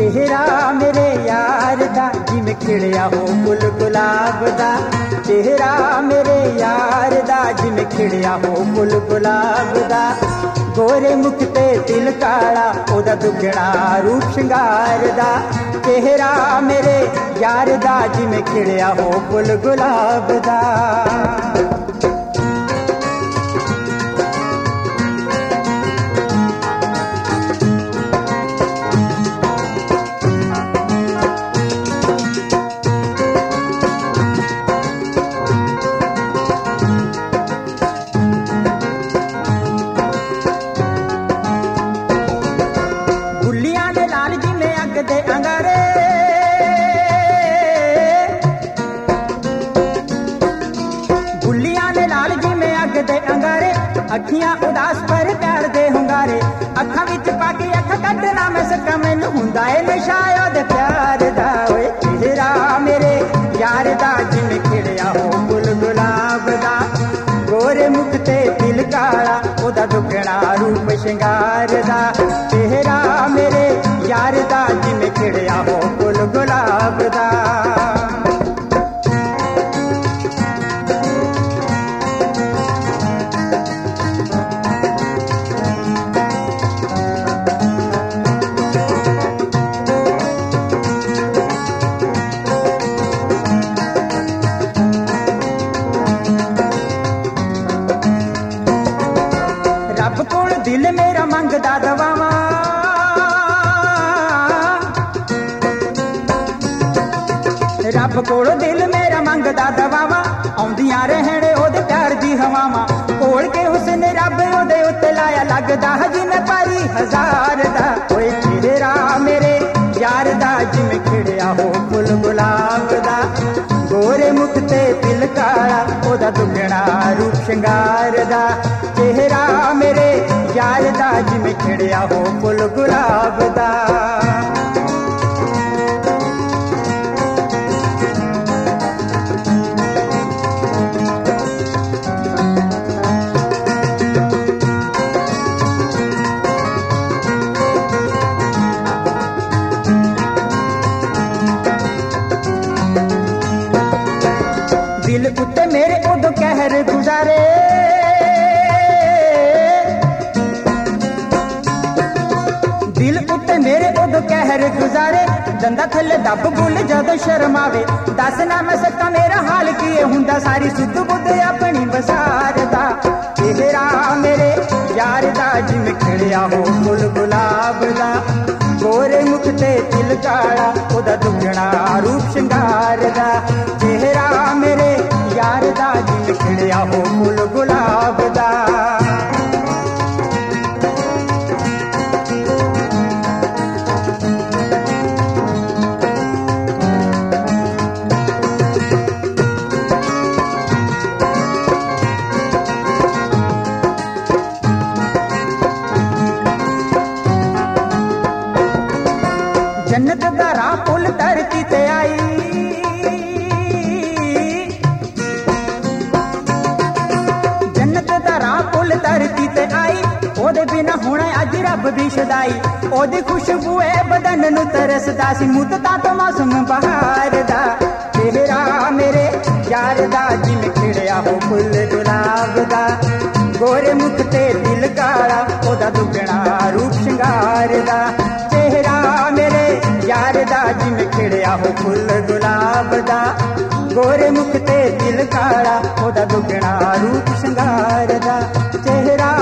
चेहरा मेरे यार दा जिवें खिड़िया हो फुल गुलाब दा। चेहरा मेरे यार दा जिवें खिड़िया हो फुल गुलाब दा। गोरे मुख ते तिल काला ओदा दुगना रूप श्रृंगार दा। चेहरा मेरे यार दा जिवें खिड़िया हो फुल गुलाब दा। अखियां उदास पर प्यार दे हुंगारे। अखां विच पाके अख कटना मैं सका मैनू हुंदा ए नशा ओदे प्यार दा। ओए चेहरा मेरे यार दा जिवें खिड़िया हो फुल गुलाब दा। गोरे मुख ते दिल काला ओदा दुगना रूप श्रृंगार दा। चेहरा मेरे यार दा जिवें खिड़िया हो फुल गुलाब दा। दिल मेरा मंगदा दवावा। रब कोल दिल मेरा मंगदा दवावा। आउंदियां रहण ओदे प्यार दी हवावां। कोल के हुस्न रब ओदे उत्ते लाया लगदा जिवें पारी हजार दा। ओए चेहरा मेरे यार दा जिवें खिड़िया हो फुल गुलाब दा। गोरे मुख ते दिल काला ओदा दुगना रूप श्रृंगार दा। चेहरा मेरे यार दा जिवें खिड़िया हो फुल गुलाब दा। दिल उत्ते मेरे उदों कहर गुजारे। दिल उत्ते मेरे उदों कहर गुजारे। दंदा थले दब गुल जदों शर्मावे। दस ना मैं सका मेरा हाल की हुंदा सारी सुध बुध अपनी बसार दा। चेहरा मेरे यार दा जिवें खिड़िया हो फुल गुलाब दा। गोरे मुख ते दिल काला ओदा दुगना रूप श्रृंगार दा। चेहरा मेरे यार दा जिवें खिड़िया हो फुल गुलाब दा। जन्नत दा राह पुल धरती ते आई। जन्नत दा राह पुल धरती ते आई। ओदे बिना होना अज रब दी शदाई। ओदी खुशबू ए बदन नू तरसदा सी मुद्दतां तो मौसम बहार दा। चेहरा मेरे यार दा जिवें खिड़िया हो फुल गुलाब दा। गोरे मुख ते दिल काला ओदा दुगना रूप श्रृंगार दा। चेहरा मेरे यार दा जिवें खिड़िया हो फुल गुलाब दा। गोरे मुख ते दिल काला ओदा दुगना रूप श्रृंगार दा। चेहरा